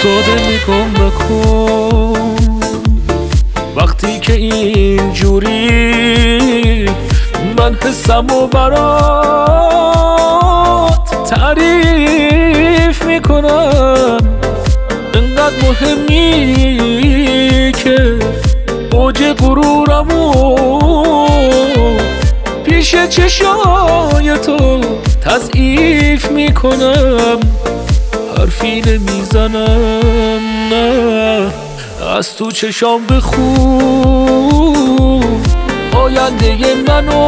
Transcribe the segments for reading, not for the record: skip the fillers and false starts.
ساده نگام نکن وقتی که اینجوری من حسم و برات تعریف میکنم. انقدر مهمی که اوج غرورمو پیش چشای تو تضعیف میکنم. حرفی نمیزنم نه از تو چشام بخون آینده منو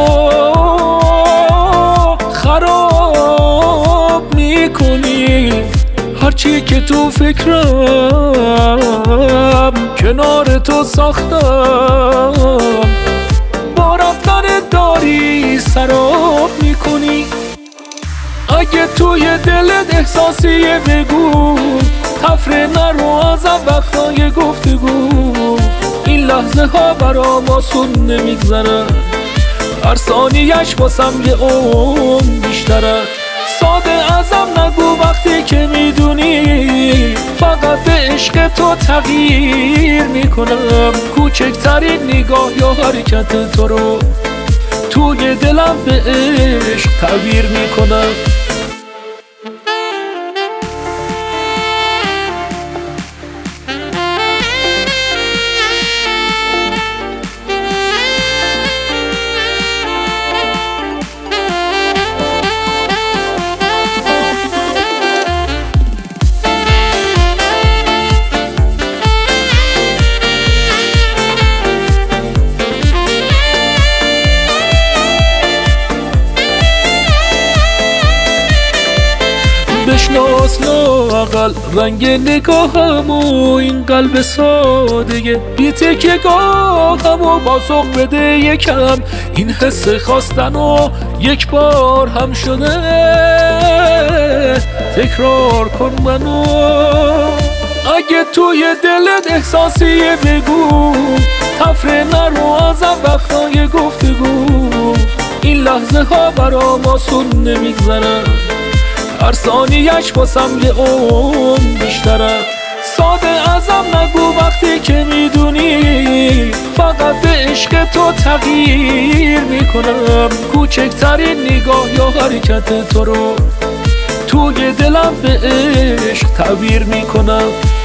خراب میکنی. هرچی که تو فکرم کنار تو ساختم با رفتن داری سراب میکنی. اگه توی دلت احساسیه بگو تفره نرو ازم وقتای گفتگو. این لحظه ها برام آسون نمیگذره هر ثانیه‌اش واسم یه عمر بیشتره. ساده ازم نگو وقتی که میدونی فقط به عشق تو تغییر میکنم. کوچکترین نگاه یا حرکت تو رو توی دلم به عشق تعبیر میکنم. بشناس لااقل رنگ نگاهم و این قلب ساده بی تکیه‌گاهم و پاسخ بده یکم. این حس خواستن و یک بار هم شده تکرار کن منو. اگه توی دلت احساسیه بگو تفره نرو ازم وقتای گفتگو. این لحظه ها برام آسون نمیگذره هر ثانیه‌اش واسم یه عمر بیشتره. ساده ازم نگو وقتی که میدونی فقط به عشق تو تغییر میکنم. کوچکترین نگاه یا حرکت تو رو توی دلم به عشق تعبیر میکنم.